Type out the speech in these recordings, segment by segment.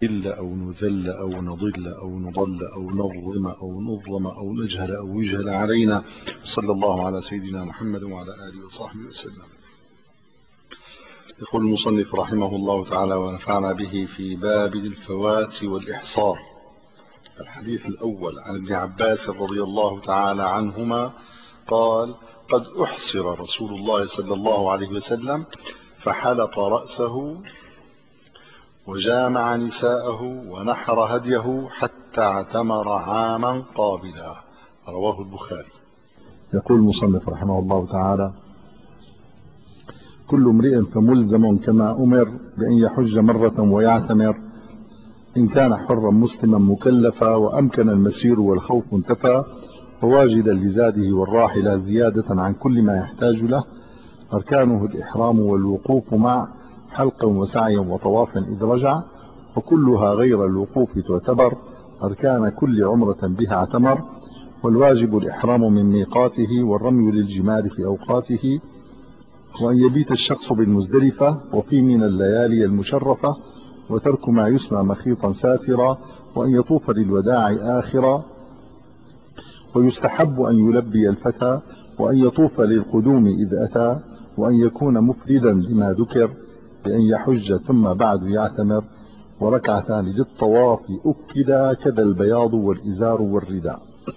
إلا أو نذل أو نضل أو نضل أو نظلم أو نظلم أو نجهل أو يجهل علينا. صلى الله على سيدنا محمد وعلى آله وصحبه وسلم. يقول المصنف رحمه الله تعالى ونفعنا به في باب الفوات والإحصار. الحديث الأول عن ابن عباس رضي الله تعالى عنهما قال: قد أحصر رسول الله صلى الله عليه وسلم فحلق رأسه وجامع نساءه ونحر هديه حتى اعتمر عاما قابلا. رواه البخاري. يقول المصنف رحمه الله تعالى: كل امرئ فملزم كما أمر بأن يحج مرة ويعتمر إن كان حرا مسلما مكلفا وأمكن المسير والخوف انتفى وواجدا لزاده والراحلة زيادة عن كل ما يحتاج له. أركانه الإحرام والوقوف مع حلق وسعي وطواف إذ رجع، وكلها غير الوقوف تعتبر. أركان كل عمرة بها اعتمر، والواجب الإحرام من ميقاته والرمي للجمار في أوقاته، وأن يبيت الشخص بالمزدلفة وفي من الليالي المشرفة، وترك ما يسمى مخيطا ساترا، وأن يطوف للوداع آخرا، ويستحب أن يلبي الفتى، وأن يطوف للقدوم إذ أتى، وأن يكون مفردا لما ذكر بأن يحج ثم بعد يعتمر، وركعتان للطواف أكدا كذا البياض والإزار والرداء.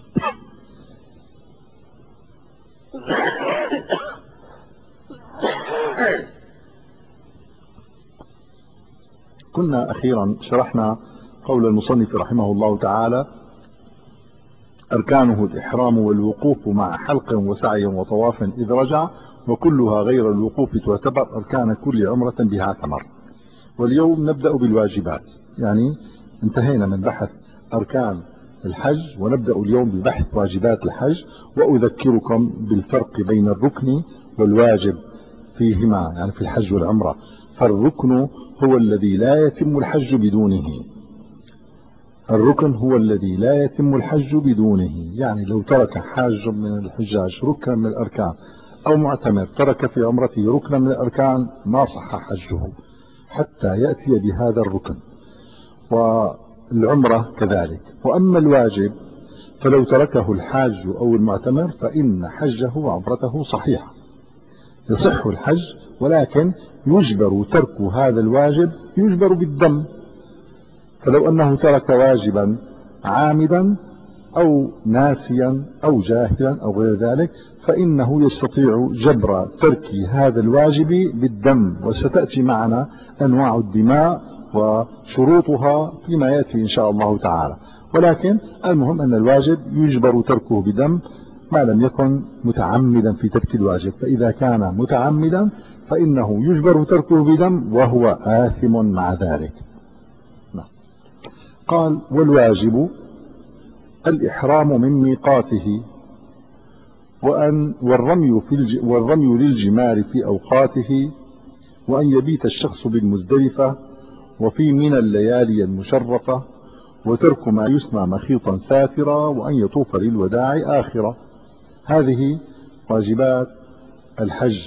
كنا أخيرا شرحنا قول المصنف رحمه الله تعالى: أركانه الإحرام والوقوف مع حلق وسعي وطواف إذ رجع، وكلها غير الوقوف تعتبر. أركان كل عمرة بها اعتمر. واليوم نبدأ بالواجبات، يعني انتهينا من بحث أركان الحج ونبدأ اليوم ببحث واجبات الحج. وأذكركم بالفرق بين الركن والواجب فيهما، يعني في الحج والعمرة. فالركن هو الذي لا يتم الحج بدونه. الركن هو الذي لا يتم الحج بدونه، يعني لو ترك حاج من الحجاج ركنا من الأركان أو معتمر ترك في عمرته ركنا من الأركان ما صح حجه حتى يأتي بهذا الركن، والعمرة كذلك. وأما الواجب فلو تركه الحاج أو المعتمر فإن حجه وعمرته صحيحة، يصح الحج، ولكن يجبر ترك هذا الواجب، يجبر بالدم. فلو أنه ترك واجبا عامدا أو ناسيا أو جاهلا أو غير ذلك فإنه يستطيع جبر ترك هذا الواجب بالدم، وستأتي معنا أنواع الدماء وشروطها فيما يأتي إن شاء الله تعالى. ولكن المهم أن الواجب يجبر تركه بدم ما لم يكن متعمدا في ترك الواجب، فإذا كان متعمدا فإنه يجبر تركه بدم وهو آثم مع ذلك. قال: والواجب الإحرام من ميقاته، والرمي للجمار في أوقاته، وأن يبيت الشخص بالمزدلفة وفي من الليالي المشرفة، وترك ما يسمى مخيطا ساترا، وأن يطوف للوداع آخرة. هذه واجبات الحج.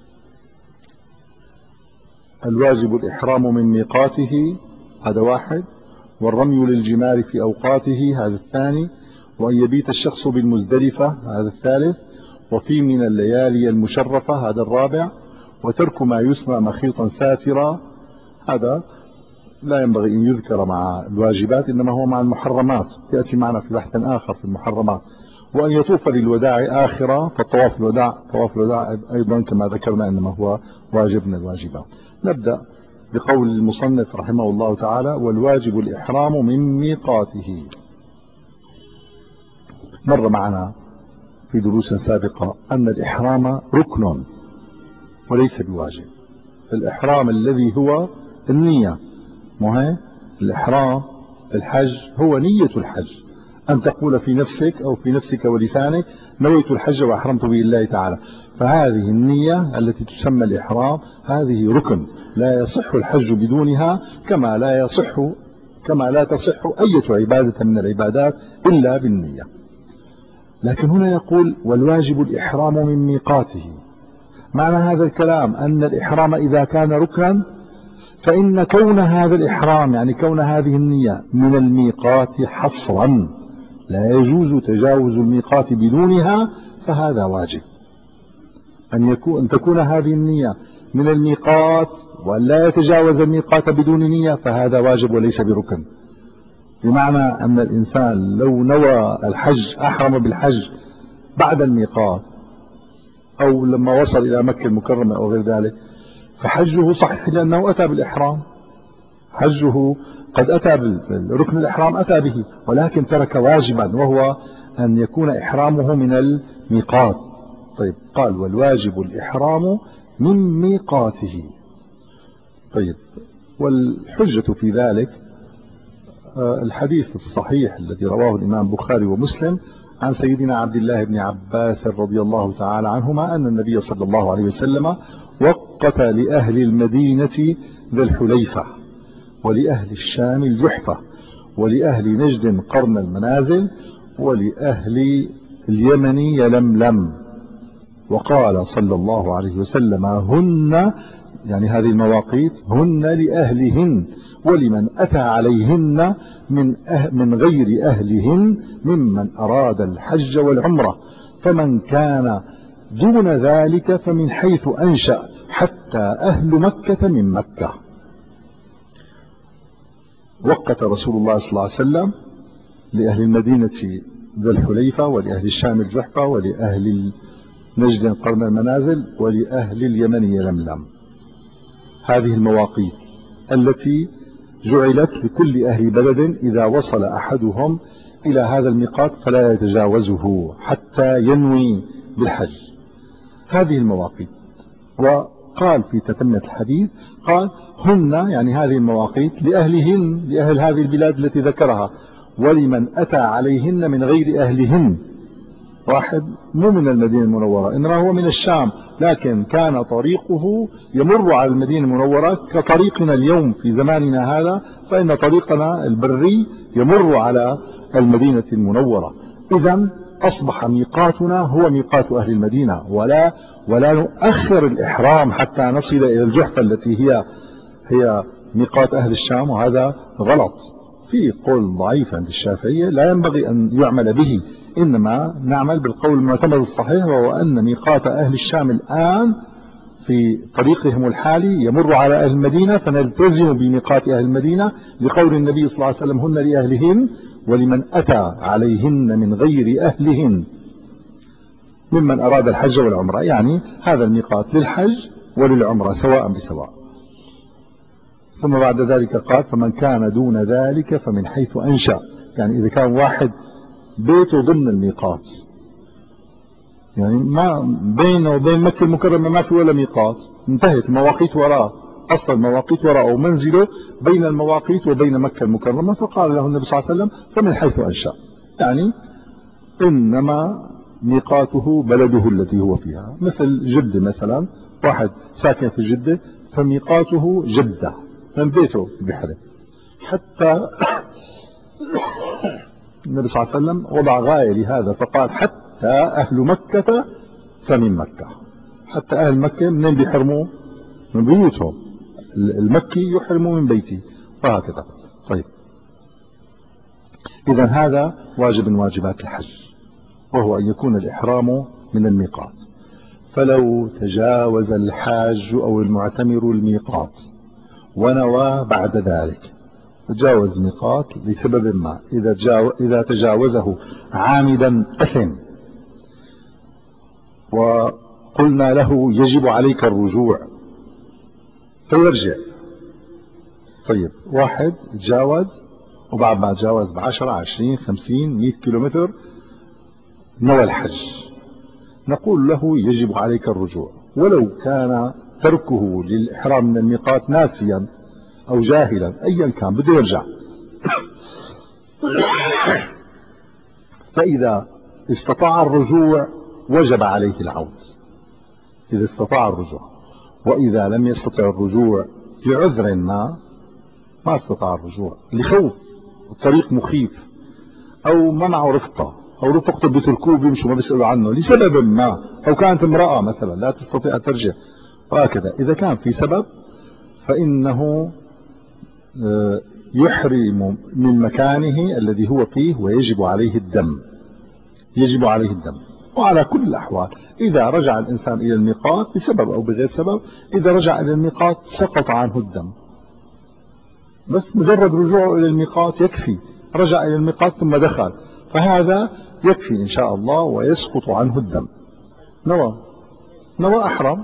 الواجب الإحرام من ميقاته، هذا واحد، والرمي للجمار في أوقاته، هذا الثاني، وأن يبيت الشخص بالمزدلفة، هذا الثالث، وفي من الليالي المشرفة، هذا الرابع، وترك ما يسمى مخيطا ساترا، هذا لا ينبغي أن يذكر مع الواجبات، إنما هو مع المحرمات، يأتي معنا في بحث آخر في المحرمات. وأن يطوف للوداع آخرة، فالطواف الوداع طواف الوداع أيضا كما ذكرنا إنما هو واجب من الواجبات. نبدأ بقول المصنف رحمه الله تعالى: والواجب الإحرام من ميقاته. مر معنا في دروس سابقة أن الإحرام ركن وليس بواجب. الإحرام الذي هو النية، مهم الإحرام الحج هو نية الحج، أن تقول في نفسك أو في نفسك ولسانك: نويت الحج وأحرمت به الله تعالى. فهذه النية التي تسمى الإحرام هذه ركن لا يصح الحج بدونها، كما لا تصح أي عبادة من العبادات إلا بالنية. لكن هنا يقول: والواجب الإحرام من ميقاته. معنى هذا الكلام أن الإحرام إذا كان ركنا فإن كون هذا الإحرام يعني كون هذه النية من الميقات حصرا لا يجوز تجاوز الميقات بدونها فهذا واجب. أن تكون هذه النية من الميقات وأن لا يتجاوز الميقات بدون نية فهذا واجب وليس بركن. بمعنى أن الإنسان لو نوى الحج أحرم بالحج بعد الميقات أو لما وصل إلى مكة المكرمة أو غير ذلك فحجه صحيح لأنه أتى بالإحرام، حجه قد أتى بالركن الإحرام أتى به، ولكن ترك واجبا وهو أن يكون إحرامه من الميقات. طيب قال والواجب الإحرام من ميقاته. طيب والحجة في ذلك الحديث الصحيح الذي رواه الإمام البخاري ومسلم عن سيدنا عبد الله بن عباس رضي الله تعالى عنهما أن النبي صلى الله عليه وسلم وقت لأهل المدينة ذا الحليفة ولأهل الشام الجحفة ولأهل نجد قرن المنازل ولأهل اليمن يلملم، وقال صلى الله عليه وسلم هن يعني هذه المواقيت هن لأهلهن ولمن أتى عليهن من غير أهلهن ممن أراد الحج والعمرة، فمن كان دون ذلك فمن حيث أنشأ حتى أهل مكة من مكة. وقت رسول الله صلى الله عليه وسلم لأهل المدينة ذا الحليفة ولأهل الشام الجحفة ولأهل نجد قرن المنازل ولأهل اليمن يلملم. هذه المواقيت التي جعلت لكل أهل بلد إذا وصل أحدهم إلى هذا الميقات فلا يتجاوزه حتى ينوي بالحج. هذه المواقيت. وقال في تتمة الحديث قال هن يعني هذه المواقيت لأهلهن لأهل هذه البلاد التي ذكرها ولمن أتى عليهن من غير أهلهن. واحد مو من المدينة المنورة إنما هو من الشام لكن كان طريقه يمر على المدينة المنورة كطريقنا اليوم في زماننا هذا، فإن طريقنا البري يمر على المدينة المنورة. إذن أصبح ميقاتنا هو ميقات أهل المدينة ولا نؤخر الإحرام حتى نصل إلى الجحفة التي هي ميقات أهل الشام، وهذا غلط. في قول ضعيف عند الشافعية لا ينبغي أن يعمل به، إنما نعمل بالقول المعتمد الصحيح وهو أن ميقات أهل الشام الآن في طريقهم الحالي يمر على أهل المدينة فنلتزم بميقات أهل المدينة لقول النبي صلى الله عليه وسلم هن لأهلهن ولمن أتى عليهن من غير أهلهن ممن أراد الحج والعمرة، يعني هذا الميقات للحج وللعمرة سواء بسواء. ثم بعد ذلك قال فمن كان دون ذلك فمن حيث أنشأ، يعني إذا كان واحد بيته ضمن الميقات يعني ما بينه وبين مكة المكرمة ما في ولا ميقات، انتهت المواقيت وراه، أصل المواقيت وراءه ومنزله بين المواقيت وبين مكة المكرمة، فقال له النبي صلى الله عليه وسلم فمن حيث أنشأ، يعني إنما ميقاته بلده التي هو فيها. مثل جدة مثلا، واحد ساكن في جدة فميقاته جدة من بيته بحرم، حتى النبي صلى الله عليه وسلم وضع غاية لهذا فقال حتى أهل مكة فمن مكة، حتى أهل مكة منين بيحرموا؟ من بيوتهم، المكي يحرموا من بيته وهكذا. طيب إذا هذا واجب من واجبات الحج وهو أن يكون الإحرام من الميقات. فلو تجاوز الحاج أو المعتمر الميقات ونوى بعد ذلك تجاوز الميقات لسبب ما، إذا تجاوزه عامدا أثم وقلنا له يجب عليك الرجوع فيرجع. طيب واحد تجاوز وبعد ما تجاوز ب10 20 50 100 كيلومتر نوى الحج، نقول له يجب عليك الرجوع، ولو كان تركه للإحرام من الميقات ناسيا أو جاهلا أيا كان بده يرجع. فإذا استطاع الرجوع وجب عليه العود، إذا استطاع الرجوع. وإذا لم يستطع الرجوع لعذر ما استطاع الرجوع لخوف الطريق مخيف أو ما معه رفقة أو رفقته بتركوه بيمشوا ما بيسألوا عنه لسبب ما، أو كانت امرأة مثلا لا تستطيع أن ترجع وهكذا، إذا كان في سبب فإنه يحرم من مكانه الذي هو فيه ويجب عليه الدم. يجب عليه الدم. وعلى كل الأحوال إذا رجع الإنسان إلى الميقات بسبب أو بغير سبب، إذا رجع إلى الميقات سقط عنه الدم، بس مجرد رجوعه إلى الميقات يكفي. رجع إلى الميقات ثم دخل، فهذا يكفي إن شاء الله ويسقط عنه الدم. نوى أحرم.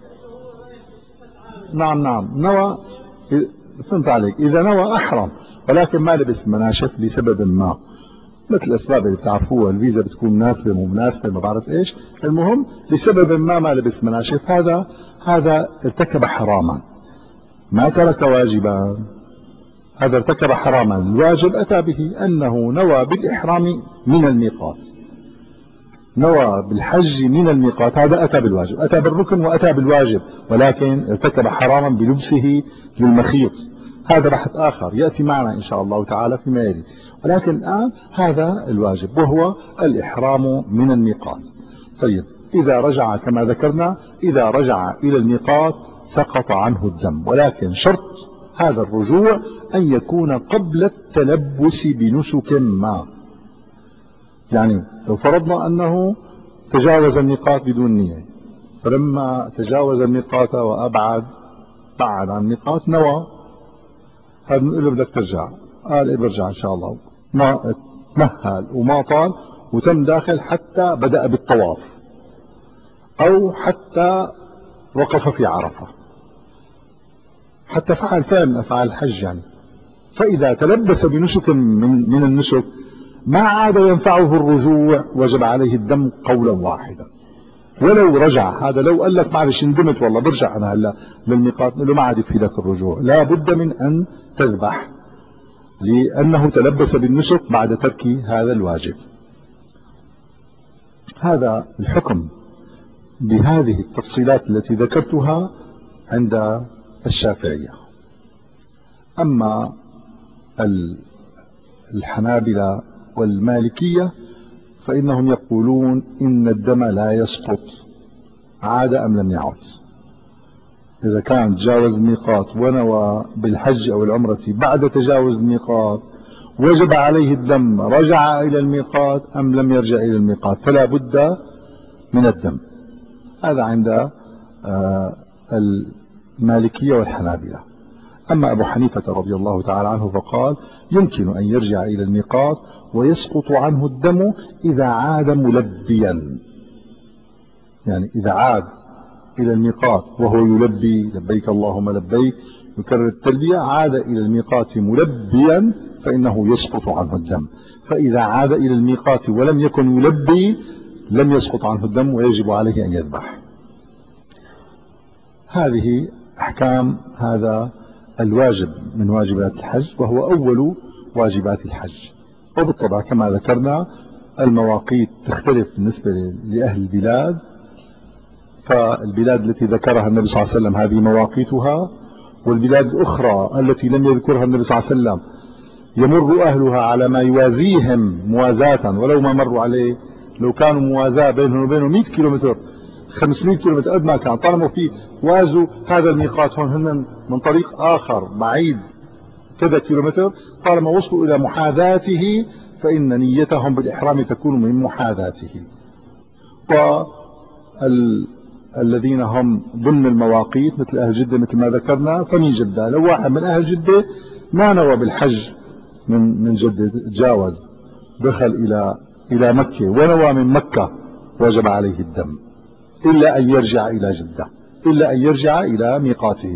نعم نوى. فهمت عليك. إذا نوى أحرم ولكن ما لبس مناشف لسبب ما، مثل الأسباب اللي بتعرفوها، الفيزا بتكون مناسبة مو مناسبة ما بعرف إيش، المهم لسبب ما لبس مناشف، هذا ارتكب حراما، ما ترك واجبا، هذا ارتكب حراما. الواجب أتى به أنه نوى بالإحرام من الميقات، نوى بالحج من الميقات، هذا أتى بالواجب، أتى بالركن وأتى بالواجب، ولكن ارتكب حراما بلبسه للمخيط. هذا بحث آخر يأتي معنا إن شاء الله تعالى فيما يلي، ولكن الآن هذا الواجب وهو الإحرام من الميقات. طيب إذا رجع كما ذكرنا، إذا رجع إلى الميقات سقط عنه الدم، ولكن شرط هذا الرجوع أن يكون قبل التلبس بنسك ما. يعني لو فرضنا أنه تجاوز الميقات بدون نية، فلما تجاوز الميقات وأبعد بعد عن الميقات نوى، هذا بنقول له بدك ترجع، قال إيه برجع إن شاء الله، ما تمهل وما طال وتم داخل حتى بدأ بالطواف أو حتى وقف في عرفة، حتى فعل فعل من أفعال الحج يعني. فإذا تلبس بنسك من النسك ما عاد ينفعه الرجوع، وجب عليه الدم قولا واحدا. ولو رجع، هذا لو قال لك معلش ندمت والله برجع أنا هلا للميقات، له ما عاد يفيدك الرجوع، لا بد من أن تذبح، لأنه تلبس بالنسك بعد ترك هذا الواجب. هذا الحكم بهذه التفصيلات التي ذكرتها عند الشافعية. أما الحنابلة والمالكية فإنهم يقولون إن الدم لا يسقط عاد أم لم يعد. إذا كان تجاوز الميقات ونوى بالحج أو العمرة بعد تجاوز الميقات وجب عليه الدم، رجع إلى الميقات أم لم يرجع إلى الميقات، فلا بد من الدم. هذا عند المالكية والحنابلة. أما أبو حنيفة رضي الله تعالى عنه فقال يمكن أن يرجع إلى الميقات ويسقط عنه الدم إذا عاد ملبيا، يعني إذا عاد إلى الميقات وهو يلبي لبيك اللهم لبيك يكرر التلبية، عاد إلى الميقات ملبيا فإنه يسقط عنه الدم. فإذا عاد إلى الميقات ولم يكن يلبي لم يسقط عنه الدم ويجب عليه أن يذبح. هذه أحكام هذا الواجب من واجبات الحج، وهو أول واجبات الحج. وبالطبع كما ذكرنا المواقيت تختلف بالنسبة لأهل البلاد، فالبلاد التي ذكرها النبي صلى الله عليه وسلم هذه مواقيتها، والبلاد الأخرى التي لم يذكرها النبي صلى الله عليه وسلم يمر أهلها على ما يوازيهم موازاة، ولو ما مروا عليه، لو كانوا موازاة بينهم وبينه 100 كيلومتر 500 كيلومتر قد ما كان، طالما في وازوا هذا الميقات هون هن من طريق آخر بعيد كذا كيلومتر، طالما وصلوا إلى محاذاته فإن نيتهم بالإحرام تكون من محاذاته. والذين هم ضمن المواقيت مثل أهل جدة مثل ما ذكرنا فمن جدة، لو واحد من أهل جدة ما نوى بالحج من جدة تجاوز دخل إلى مكة ونوى من مكة وجب عليه الدم، إلا أن يرجع إلى جدة، إلا أن يرجع إلى ميقاته.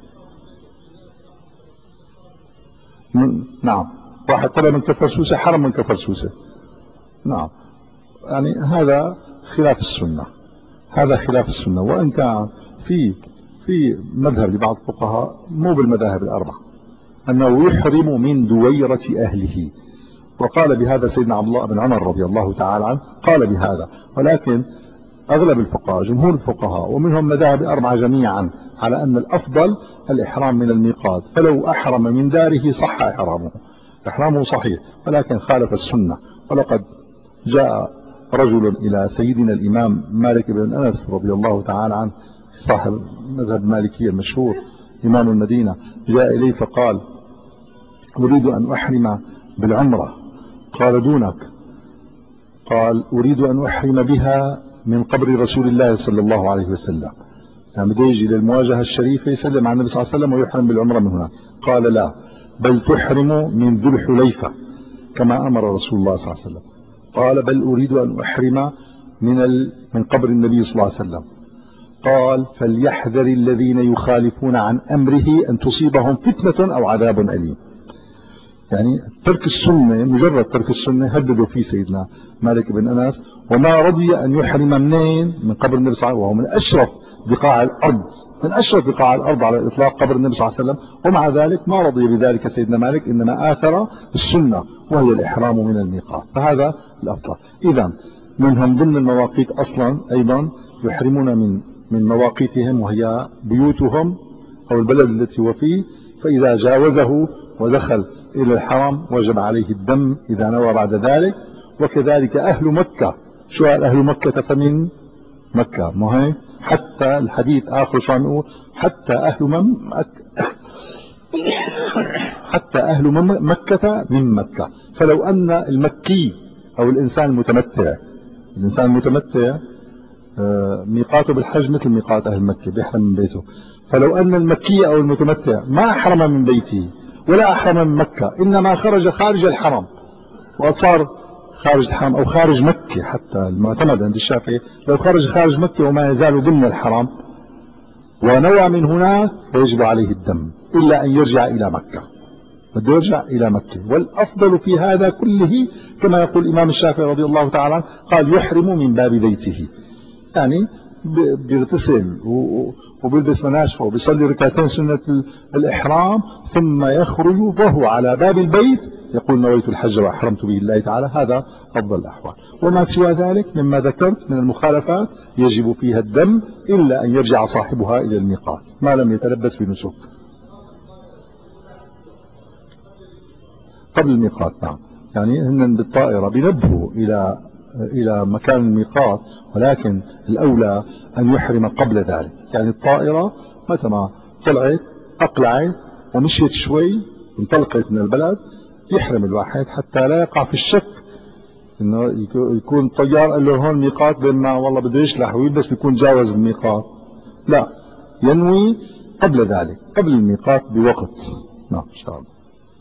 نعم، واحد طلع من كفر سوسة حرم من كفر سوسة. نعم، يعني هذا خلاف السنة، هذا خلاف السنة. وإن كان في مذهب لبعض الفقهاء مو بالمذاهب الأربعة أنه يحرم من دويرة أهله، وقال بهذا سيدنا عبد الله بن عمر رضي الله تعالى عنه، قال بهذا. ولكن أغلب الفقهاء جمهور الفقهاء ومنهم مذاهب الأربعة جميعا على أن الأفضل الإحرام من الميقات، فلو أحرم من داره صح إحرامه صحيح، ولكن خالف السنة. ولقد جاء رجل إلى سيدنا الإمام مالك بن أنس رضي الله تعالى عنه صاحب مذهب المالكية المشهور، إمام المدينة جاء إليه فقال أريد أن أحرم بالعمرة. قال دونك. قال أريد أن أحرم بها من قبر رسول الله صلى الله عليه وسلم. يعني بده يجي للمواجهة الشريفة يسلم على النبي صلى الله عليه وسلم ويحرم بالعمرة من هناك. قال لا، بل تحرم من ذو الحليفة كما أمر رسول الله صلى الله عليه وسلم. قال بل أريد أن أحرم من قبر النبي صلى الله عليه وسلم. قال فليحذر الذين يخالفون عن أمره أن تصيبهم فتنة أو عذاب أليم. يعني ترك السنة، مجرد ترك السنة هددوا فيه سيدنا مالك بن أنس، وما رضي أن يحرم منين؟ من قبر النبي صلى الله عليه وسلم، وهو من أشرف بقاع الأرض، من أشرف بقاع الأرض على الإطلاق قبر النبي صلى الله عليه وسلم، ومع ذلك ما رضي بذلك سيدنا مالك، إنما آثر السنة وهي الإحرام من الميقات، فهذا الأفضل. إذا منهم ضمن المواقيت أصلا أيضا يحرمون من مواقيتهم وهي بيوتهم أو البلد التي هو فيه، فإذا جاوزه ودخل إلى الحرم وجب عليه الدم إذا نوى بعد ذلك. وكذلك أهل مكة. شو قال أهل مكة فمن مكة؟ ما هي حتى الحديث آخر شو عم يقول؟ حتى أهل مكة من مكة. فلو أن المكي أو الإنسان المتمتع ميقاته بالحج مثل ميقات أهل مكة، بيحرم من بيته. فلو أن المكي أو المتمتع ما أحرم من بيته ولا أحرم من مكة، إنما خارج الحرم، وقد صار خارج الحرم أو خارج مكة، حتى المعتمد عند الشافعي لو خارج مكة وما يزال ضمن الحرم ونوى من هناك فيجب عليه الدم إلا أن يرجع إلى مكة، بده يرجع إلى مكة. والأفضل في هذا كله كما يقول الإمام الشافعي رضي الله تعالى عنه، قال يحرم من باب بيته، يعني بيغتسل وبيلبس مناشفه وبيصلي ركعتين سنة الإحرام، ثم يخرج وهو على باب البيت يقول نويت الحج وأحرمت به الله تعالى. هذا أفضل الأحوال. وما سوى ذلك مما ذكرت من المخالفات يجب فيها الدم إلا أن يرجع صاحبها إلى الميقات ما لم يتلبس بنسك قبل الميقات. نعم، يعني هن بالطائرة بينبهوا إلى مكان الميقات، ولكن الأولى أن يحرم قبل ذلك. يعني الطائرة متى ما طلعت أقلعت ومشيت شوي انطلقت من البلد يحرم الواحد حتى لا يقع في الشك إنه يكون الطيار قال له هون ميقات بينما والله بده يشلح ويلبس بيكون جاوز الميقات. لا، ينوي قبل ذلك، قبل الميقات بوقت. نعم إن شاء الله.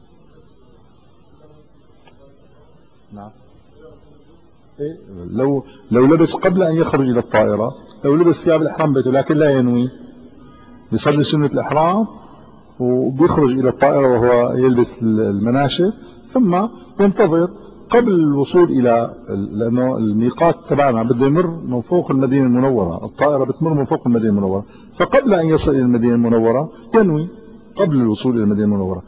نعم. إيه؟ لو لبس قبل أن يخرج إلى الطائرة، لو لبس ثياب الإحرام بيته لكن لا ينوي، يصلي سنة الإحرام وبيخرج إلى الطائرة وهو يلبس المناشف، ثم ينتظر قبل الوصول إلى، لأنه الميقات تبعنا بده يمر من فوق المدينة المنورة، الطائرة بتمر من فوق المدينة المنورة، فقبل أن يصل إلى المدينة المنورة ينوي قبل الوصول إلى المدينة المنورة.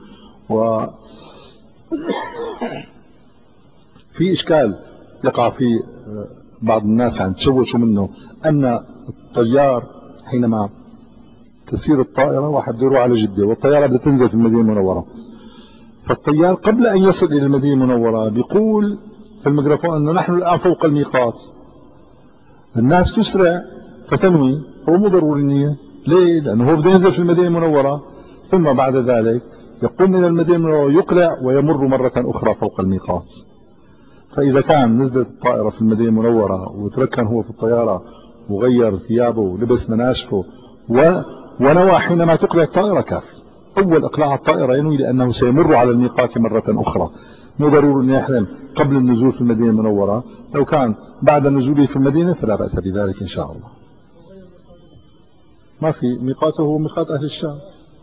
في إشكال يقع في بعض الناس عن تشوشوا منه، أن الطيار حينما تسير الطائرة واحد بده يروح على جدة والطيارة بدها تنزل في المدينة المنورة، فالطيار قبل أن يصل إلى المدينة المنورة بيقول في الميكروفون أنه نحن الآن فوق الميقات. الناس تسرع فتنوي، هو مو ضروري النية. ليه؟ لأنه هو بده ينزل في المدينة المنورة، ثم بعد ذلك يقوم من المدينة المنورة يقلع ويمر مرة أخرى فوق الميقات. فإذا كان نزلت الطائرة في المدينة المنورة وتركن هو في الطيارة وغير ثيابه ولبس مناشفه ونوى حينما تقلع الطائرة كافي. أول إقلاع الطائرة ينوي لأنه سيمر على الميقات مرة أخرى، مو ضروري أن يحرم قبل النزول في المدينة المنورة. لو كان بعد نزوله في المدينة فلا بأس بذلك إن شاء الله. ما في ميقاته هو ميقات أهل الشام.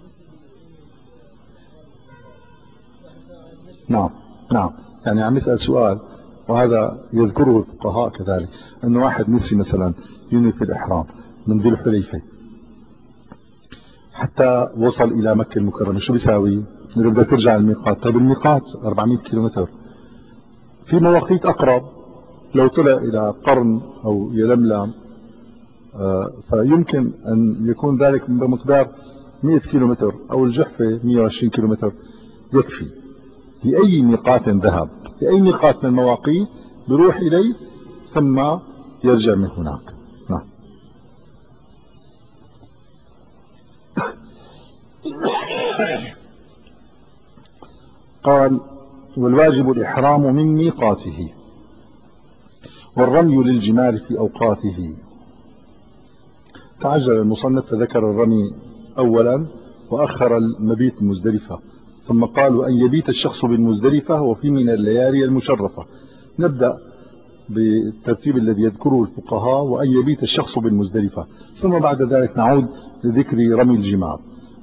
نعم نعم، يعني عم يسأل سؤال وهذا يذكره الفقهاء كذلك، أنه واحد نسي مثلا ينوي في الإحرام من ذي الحليفة حتى وصل إلى مكة المكرمة، شو بيساوي؟ بدك ترجع الميقات. طيب الميقات 400 كيلومتر، في مواقيت أقرب لو طلع إلى قرن أو يلملم فيمكن أن يكون ذلك بمقدار 100 كيلومتر، أو الجحفة 120 كيلومتر يكفي. لأي ميقات ذهب، لأي ميقات من المواقيت بيروح إليه ثم يرجع من هناك. نعم. قال والواجب الإحرام من ميقاته والرمي للجمار في أوقاته. تعجل المصنف فذكر الرمي أولا وأخر المبيت المزدلفة، ثم قال وأن يبيت الشخص بالمزدلفة وفي من الليالي المشرفة. نبدأ بالترتيب الذي يذكره الفقهاء، وأن يبيت الشخص بالمزدلفة، ثم بعد ذلك نعود لذكر رمي الجمار.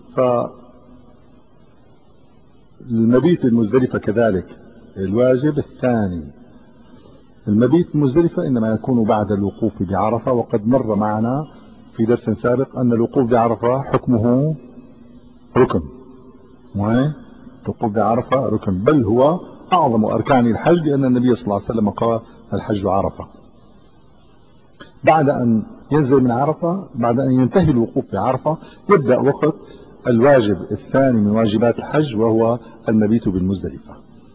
فالمبيت المزدلفة كذلك الواجب الثاني. المبيت المزدلفة إنما يكون بعد الوقوف بعرفة، وقد مر معنا في درس سابق أن الوقوف بعرفة حكمه ركن، الوقوف بعرفة ركن، بل هو أعظم أركان الحج، لأن النبي صلى الله عليه وسلم قال الحج عرفة. بعد أن ينزل من عرفة، بعد أن ينتهي الوقوف بعرفة، يبدأ وقت الواجب الثاني من واجبات الحج، وهو المبيت بالمزدلفة.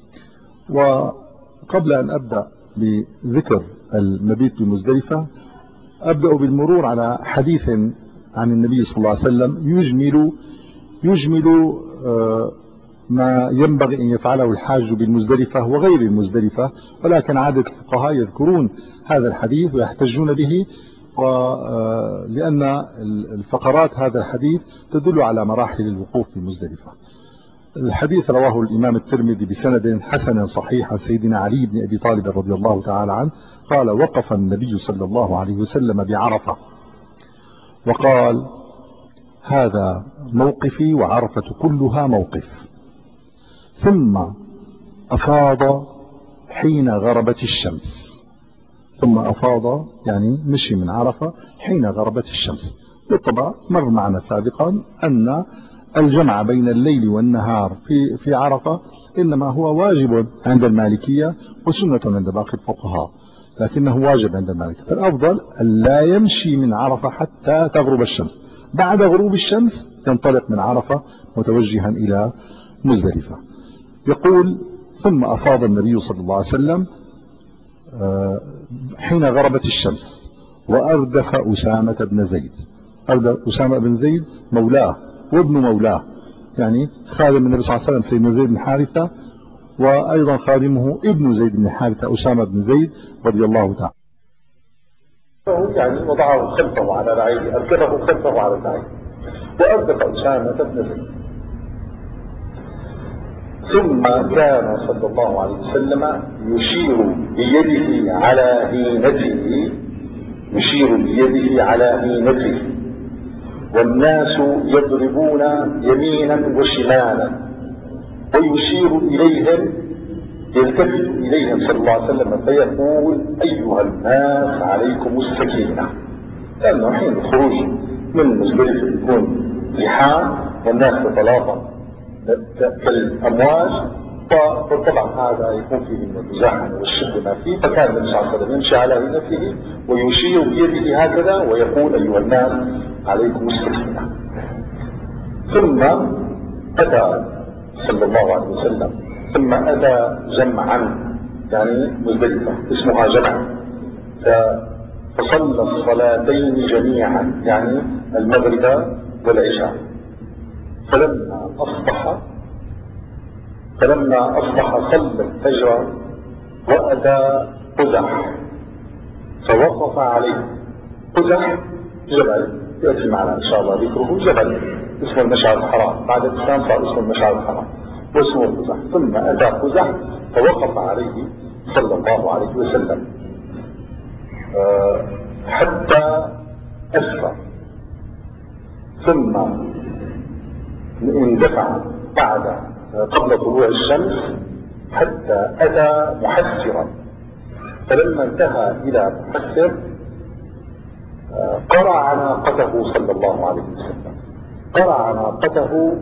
وقبل أن أبدأ بذكر المبيت بالمزدلفة أبدأ بالمرور على حديث عن النبي صلى الله عليه وسلم يجمل ما ينبغي أن يفعله الحاج بالمزدلفة وغير المزدلفة، ولكن عادة الفقهاء يذكرون هذا الحديث ويحتجون به، لأن الفقرات هذا الحديث تدل على مراحل الوقوف بالمزدلفة. الحديث رواه الإمام الترمذي بسند حسن صحيح عن سيدنا علي بن أبي طالب رضي الله تعالى عنه قال وقف النبي صلى الله عليه وسلم بعرفة وقال هذا موقفي وعرفة كلها موقف، ثم أفاض حين غربت الشمس. ثم أفاض يعني مشي من عرفة حين غربت الشمس. بالطبع مر معنا سابقا أن الجمع بين الليل والنهار في عرفة إنما هو واجب عند المالكية وسنة عند باقي الفقهاء، لكنه واجب عند المالكية. فالأفضل أن لا يمشي من عرفة حتى تغرب الشمس، بعد غروب الشمس ينطلق من عرفة متوجها إلى مزدلفة. يقول ثم أفاض النبي صلى الله عليه وسلم حين غربت الشمس وأردف أسامة بن زيد. أسامة بن زيد مولاه وابن مولاه، يعني خادم النبي صلى الله عليه وسلم سيدنا زيد بن حارثة، وأيضا خادمه ابن زيد بن حارثة أسامة بن زيد رضي الله تعالى. يعني وضعه خلفه على رعيه، أركبه خلفه على رعيه وأردف أسامة بن زيد. ثم كان صلى الله عليه وسلم يشير بيده على هينته، يشير بيده على هينته، والناس يضربون يمينا وشمالا، ويشير إليهم، يلتفت إليهم صلى الله عليه وسلم فيقول أيها الناس عليكم السكينة، لأنه حين الخروج من مزدلفة يكون زحام والناس تتلاطم كالأمواج، وطبعا هذا يكون فيه من المزاحمة والشدة ما فيه. فكان النبي صلى الله عليه وسلم يمشي على هيئته ويشير بيده هكذا ويقول أيها الناس عليكم السكينة. ثم أتى صلى الله عليه وسلم، ثم أتى جمعا، يعني مزدلفة اسمها جمع، فصلى الصلاتين جميعا، يعني المغرب والعشاء. فلما أصبح صلى الفجر وأتى قزح فوقف عليه. قزح جبل يأتي معنا إن شاء الله ذكره، جبل اسمه المشعر الحرام، بعد الإسلام صار اسمه المشعر الحرام واسمه قزح. ثم أتى قزح فوقف عليه صلى الله عليه وسلم حتى أسفر، ثم اندفع قبل طلوع الشمس حتى أتى محسرا. فلما انتهى إلى محسر قرع ناقته صلى الله عليه وسلم، قرع ناقته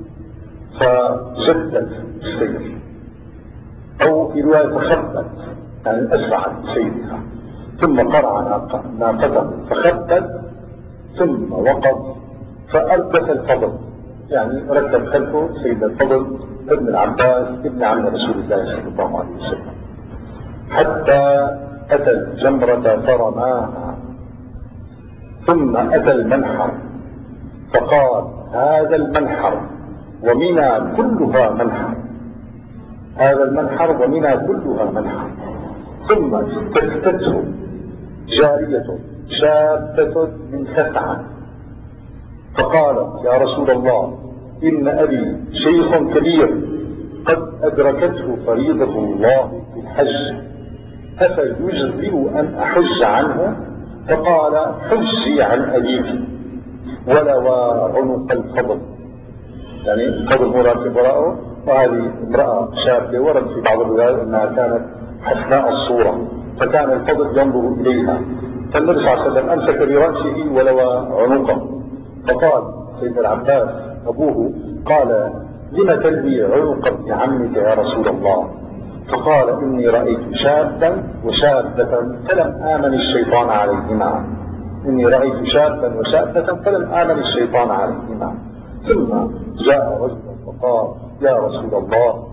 فجدت السير، أو في رواية خبت يعني أسرعت سيرها، ثم قرع ناقته فخبت، ثم وقف فأردف الفضل، يعني ركب خلفه سيدنا الفضل ابن العباس ابن عم رسول الله صلى الله عليه وسلم، حتى أتى الجمرة فرماها، ثم أتى المنحر فقال هذا المنحر ومنى كلها منحر، هذا المنحر ومنى كلها منحر. ثم استفتته جارية شابة من خثعم فقالت: يا رسول الله، إن أبي شيخ كبير قد أدركته فريضة الله في الحج، أفيجزئ أن أحج عنه؟ فقال: حجي عن أبيك ولو عنق الفضل. يعني الفضل مراد وراءه، وهذه امرأة شابة، ورد في بعض الروايات أنها كانت حسناء الصورة، فكان الفضل ينظر إليها، فالنبي صلى الله عليه وسلم أمسك برأسه ولو عنقه، فقال سيدنا العباس أبوه: قال: لم تلوي عنق ابن عمك يا رسول الله؟ فقال: إني رأيت شابا وشابة فلم آمن الشيطان عليهما، إني رأيت شابا وشابة فلم آمن الشيطان عليهما. ثم جاء رجل فقال: يا رسول الله،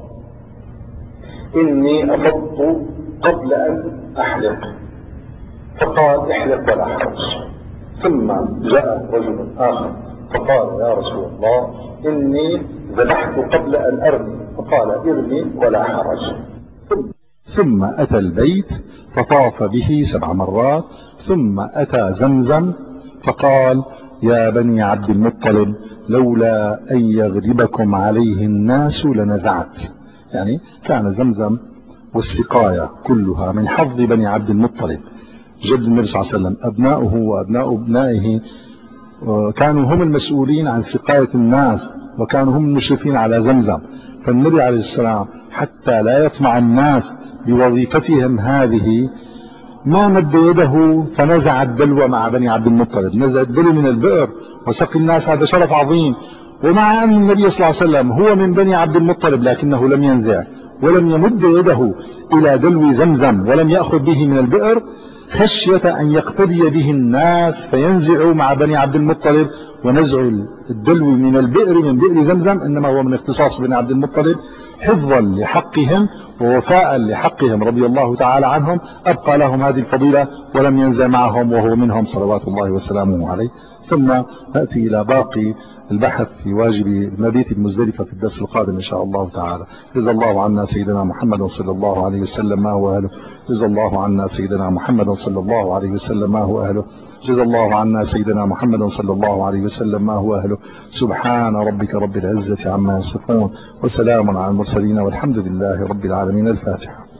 إني أفضت قبل أن أحلق. فقال: احلق ولا حرج. ثم جاء رجل آخر فقال: يا رسول الله، إني ذبحت قبل أن أرمي. فقال: ارمي ولا حرج. ثم أتى البيت فطاف به 7 مرات، ثم أتى زمزم فقال: يا بني عبد المطلب، لولا أن يغلبكم عليه الناس لنزعت. يعني كان زمزم والسقاية كلها من حظ بني عبد المطلب جد النبي صلى الله عليه وسلم. أبناؤه وأبناء أبنائه كانوا هم المسؤولين عن سقاية الناس، وكانوا هم المشرفين على زمزم. فالنبي عليه السلام حتى لا يطمع الناس بوظيفتهم هذه ما مد يده فنزع الدلو مع بني عبد المطلب، نزع الدلو من البئر وسقي الناس، هذا شرف عظيم. ومع أن النبي صلى الله عليه وسلم هو من بني عبد المطلب لكنه لم ينزع ولم يمد يده إلى دلو زمزم ولم يأخذ به من البئر، خشية أن يقتدي به الناس فينزعوا مع بني عبد المطلب. ونزع الدلو من البئر من بئر زمزم إنما هو من اختصاص بني عبد المطلب حفظا لحقهم ووفاء لحقهم رضي الله تعالى عنهم، أبقى لهم هذه الفضيلة ولم ينزع معهم وهو منهم صلوات الله وسلامه عليه. ثم نأتي إلى باقي البحث في واجب المبيت بمزدلفة في الدرس القادم إن شاء الله تعالى. جزا الله عنا سيدنا محمد صلى الله عليه وسلم ما هو أهله. جزا الله عنا سيدنا محمد صلى الله عليه وسلم ما هو أهله. جزا الله عنا سيدنا محمد صلى الله عليه وسلم ما هو أهله. سبحان ربك رب العزة عما يصفون، وسلام على المرسلين، والحمد لله رب العالمين. الفاتحة.